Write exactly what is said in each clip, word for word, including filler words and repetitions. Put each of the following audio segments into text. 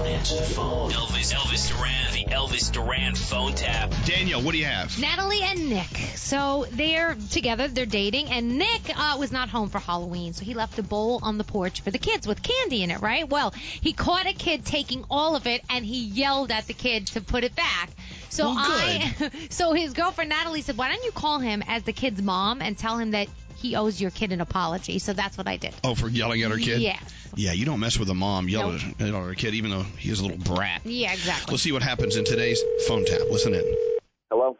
answer the phone. Elvis, Elvis Duran, the Elvis Duran phone tap. Daniel, what do you have? Natalie and Nick. So they're together, they're dating, and Nick uh, was not home for Halloween, so he left a bowl on the porch for the kids with candy in it, right? Well, he caught a kid taking all of it, and he yelled at the kid to put it back. So Well, I, so his girlfriend Natalie said, "Why don't you call him as the kid's mom and tell him that he owes your kid an apology?" So that's what I did. Oh, for yelling at her kid? Yes. Yeah, you don't mess with a mom yelling Nope. at, at her kid, even though he is a little brat. Yeah, exactly. Let's see what happens in today's phone tap. Listen in. Hello?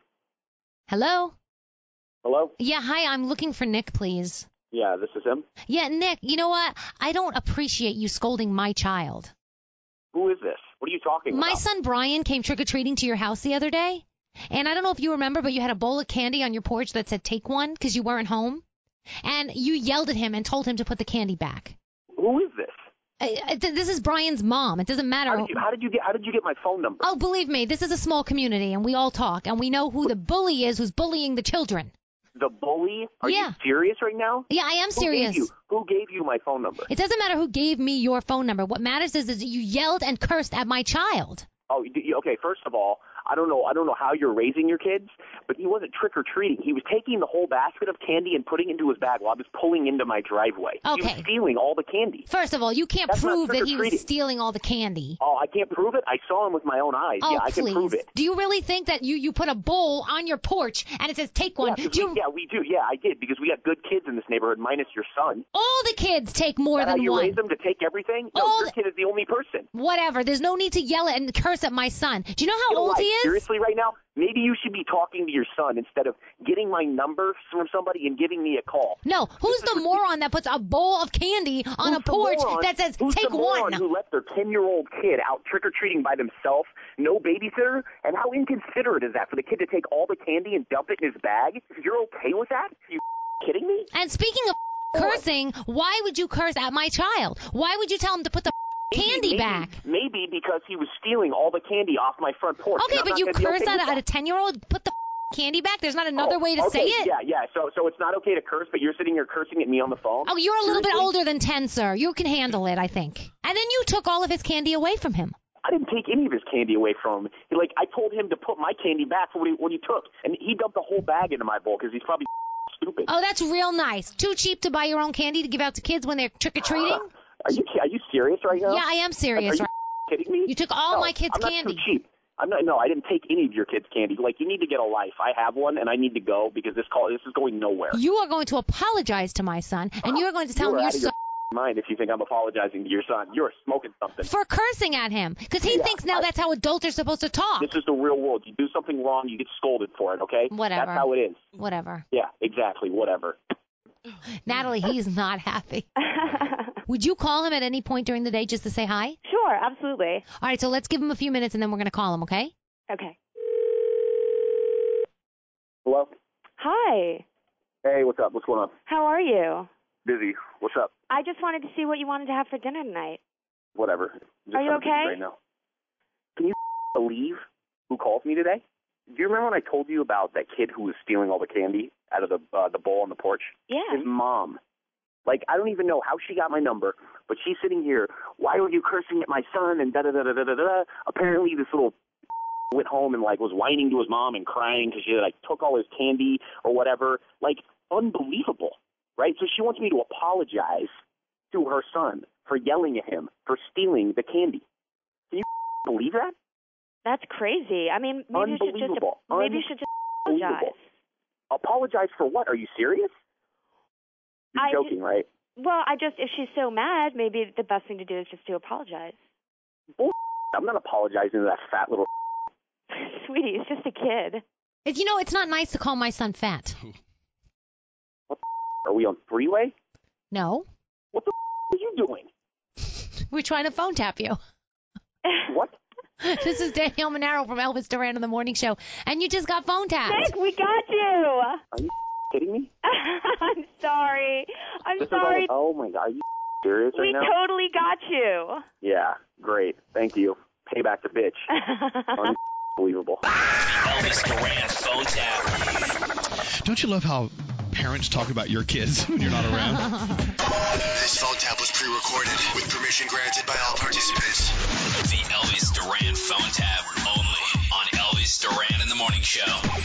Hello? Hello? Yeah, hi, I'm looking for Nick, please. Yeah, this is him. Yeah, Nick, you know what? I don't appreciate you scolding my child. Who is this? What are you talking My about? son Brian came trick-or-treating to your house the other day, and I don't know if you remember, but you had a bowl of candy on your porch that said take one because you weren't home, and you yelled at him and told him to put the candy back. Who is this? Uh, th- this is Brian's mom. It doesn't matter. How did, you, how did you get? How did you get my phone number? Oh, believe me, this is a small community, and we all talk, and we know who the bully is who's bullying the children. The bully? Are Yeah. you serious right now? Yeah, I am Who serious. Gave you, who gave you my phone number? It doesn't matter who gave me your phone number. What matters is, is you yelled and cursed at my child. Oh, you- you- okay. First of all, I don't know. I don't know how you're raising your kids, but he wasn't trick or treating. He was taking the whole basket of candy and putting it into his bag while I was pulling into my driveway. He was Okay. stealing all the candy. First of all, you can't That's not prove that he was trick-or-treating. stealing all the candy. Oh, I can't prove it. I saw him with my own eyes. Oh, yeah, I please. can prove it. Do you really think that you, you put a bowl on your porch and it says take one? Yeah, 'cause Do you, we, yeah, we do. Yeah, I did because we got good kids in this neighborhood, minus your son. all the kids take more Is that how than you one. raise them to take everything? No, All your the- kid is the only person. Whatever. There's no need to yell at and curse at my son. Do you know how You know old what? he is? Seriously, right now, maybe you should be talking to your son instead of getting my number from somebody and giving me a call. No. Who's This is the moron that puts a bowl of candy on Who's a the porch moron- that says who's take the moron one? who left their ten-year-old kid out trick-or-treating by themselves, no babysitter? And how inconsiderate is that for the kid to take all the candy and dump it in his bag? You're okay with that? Are you kidding me? And speaking of cursing, why would you curse at my child? Why would you tell him to put the Maybe- candy maybe, back? Maybe because he was stealing all the candy off my front porch. Okay, and I'm but not you gonna be curse okay at, with at that. a ten-year-old? Put the candy back? There's not another Oh, way to okay, say it? Yeah, yeah. So, so it's not okay to curse, but you're sitting here cursing at me on the phone. Oh, you're a little bit Seriously? older than ten, sir. You can handle it, I think. And then you took all of his candy away from him. I didn't take any of his candy away from him. He, like I told him to put my candy back for what he, what he took, and he dumped the whole bag into my bowl because he's probably stupid. Oh, that's real nice. Too cheap to buy your own candy to give out to kids when they're trick-or-treating? Are you are you serious right now? Yeah, I am serious. Are you right? kidding me? You took all No, my kids' I'm not candy. Too cheap. I'm not. No, I didn't take any of your kids' candy. Like you need to get a life. I have one, and I need to go because this call this is going nowhere. You are going to apologize to my son, and you are going to tell you him are you're out of so- your mind if you think I'm apologizing to your son. You're smoking something. for cursing at him, because he Yeah, thinks now I- that's how adults are supposed to talk. This is the real world. You do something wrong, you get scolded for it. Okay? Whatever. That's how it is. Whatever. Yeah, exactly. Whatever. Natalie, he's not happy. Would you call him at any point during the day just to say hi? Sure, absolutely. All right, so let's give him a few minutes, and then we're going to call him, okay? Okay. Hello. Hi. Hey, what's up? What's going on? How are you? Busy. What's up? I just wanted to see what you wanted to have for dinner tonight. Whatever. Just Are you kinda busy okay? Right now. Can you believe who called me today? Do you remember when I told you about that kid who was stealing all the candy out of the uh, the bowl on the porch? Yeah. His mom. Like, I don't even know how she got my number, but she's sitting here, why were you cursing at my son, and da-da-da-da-da-da-da. Apparently this little went home and, like, was whining to his mom and crying because she, like, took all his candy or whatever. Like, unbelievable, right? So she wants me to apologize to her son for yelling at him for stealing the candy. Can you believe that? That's crazy. I mean, maybe you should just Unbelievable. maybe you should just apologize. Apologize for what? Are you serious? You're I joking, right? Well, I just if she's so mad, maybe the best thing to do is just to apologize. Bull- I'm not apologizing to that fat little. Sweetie, it's just a kid. It, you know, it's not nice to call my son fat. Are we on three-way? No. What the are you doing? We're trying to phone tap you. What? This is Danielle Monaro from Elvis Duran on the Morning Show, and you just got phone tapped. Nick, we got you. Are you kidding me? I'm sorry. I'm This sorry. Is all, oh my God, are you serious We right now? totally got you. Yeah, great. Thank you. Payback the bitch. Unbelievable. Elvis Duran phone tap. Don't you love how parents talk about your kids when you're not around? This phone tap was pre-recorded with permission granted by all participants. The Elvis Show.